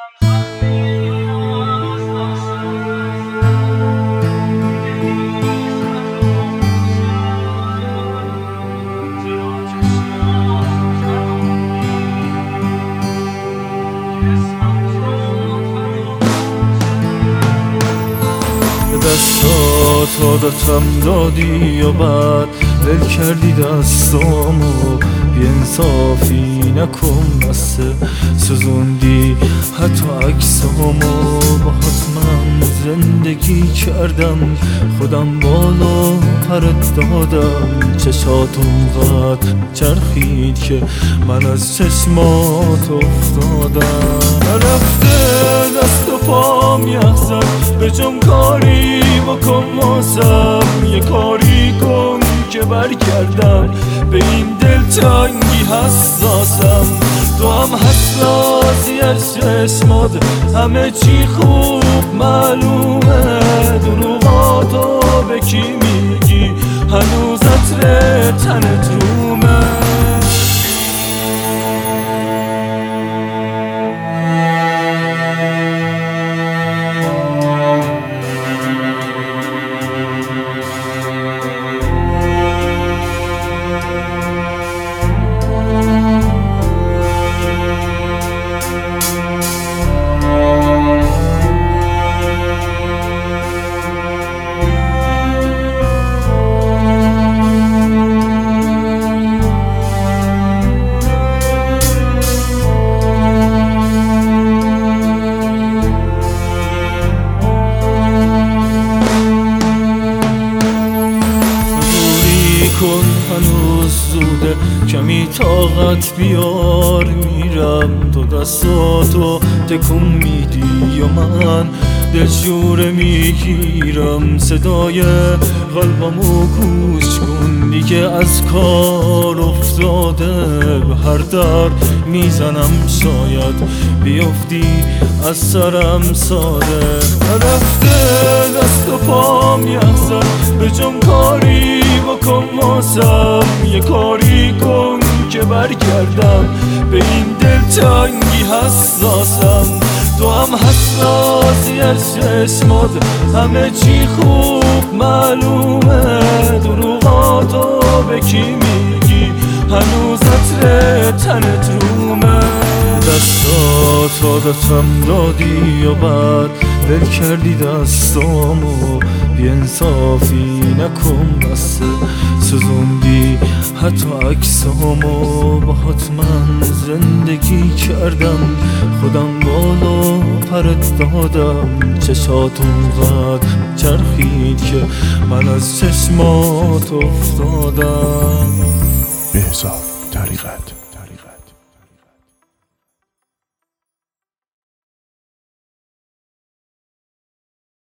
دستات عادتم دادی و بعد ول کردی دستامو، بی‌انصافی نکن بسه سوزوندی حتی عکسامو. باهات من زندگی کردم، خودم بالا پرت دادم، چشات اونقدر چرخید که من از چشمات افتادم. رفته دست و پام یخ زد، به جام کاری بکن واسم، یه کاری کن که برگردم، به این دلتنگی حساسم. تو هم حساسی از چشمات، همه چی خوب معلومه، دروغاتو به کی میگی، هنوز عطر تنت رومه. هنوز زوده، کمی طاقت بیار، میرم تو دستاتو تکون میدی و من دلشوره میگیرم. صدای قلبمو گوش کن، دیگه از کار افتاده، به هر در میزنم شاید بیفتی از سرم ساده. رفته دست و پام یخ زد، به جام کاری بکن واسم، یه کاری کن که برگردم، به این دلتنگی حساسم. تو هم حساسی از چشمات، همه چی خوب معلومه، دروغاتو به کی میگی، هنوز عطر تنت رومه. دستات عادتم دادی و بعد ول کردی دستامو، بی‌انصافی نکن بسه سوزوندی حتی عکسامو. باهات من زندگی کردم، خودم بالا پرت دادم، چشات اونقدر چرخید که من از چشمات افتادم. بهزاد طریقت